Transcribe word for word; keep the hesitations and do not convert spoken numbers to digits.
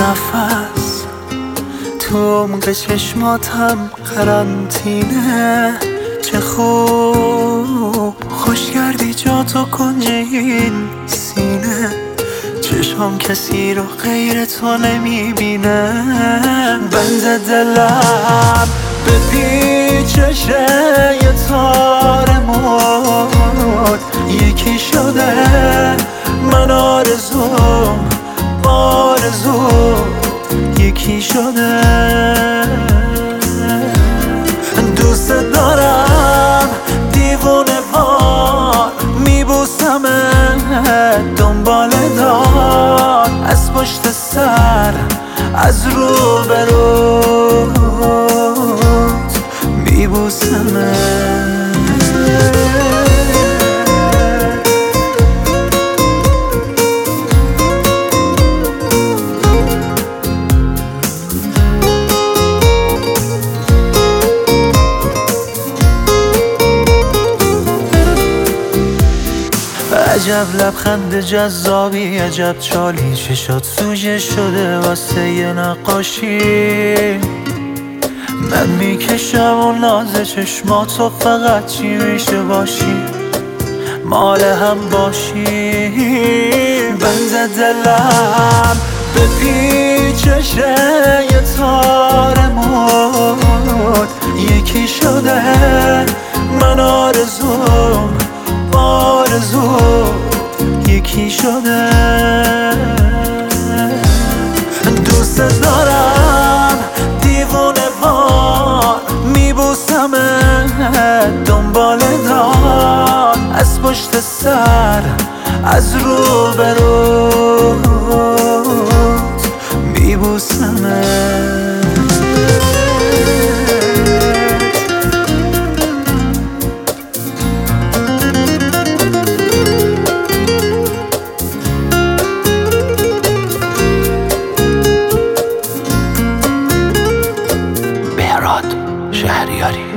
نفس تو عمق چشماتم قرنطینه. چه خوب خوش کردی جا تو کنج این سینه. چشم کسی رو غیر تو نمیبینه. بند دلم به پیچش یه تار موت یکی شده. من آرزوم آرزو یکی شده. دوست دارم دیوونه وار میبوسمت دنبال دار از پشت سر از رو به روت میبوسمت. عجب لبخند جذابی، عجب چالی، چشات سوژه شده واسه یه نقاشی. من میکشم و ناز چشماتو فقط چی میشه باشی مال هم باشی. بند دلم به پیچش یه تار موت یکی شده. من آرزوم آرزو یکی شده. دوست دارم دیوونه وار میبوسمت دنبال دار از پشت سر از رو به روت میبوسمت. شهریاری.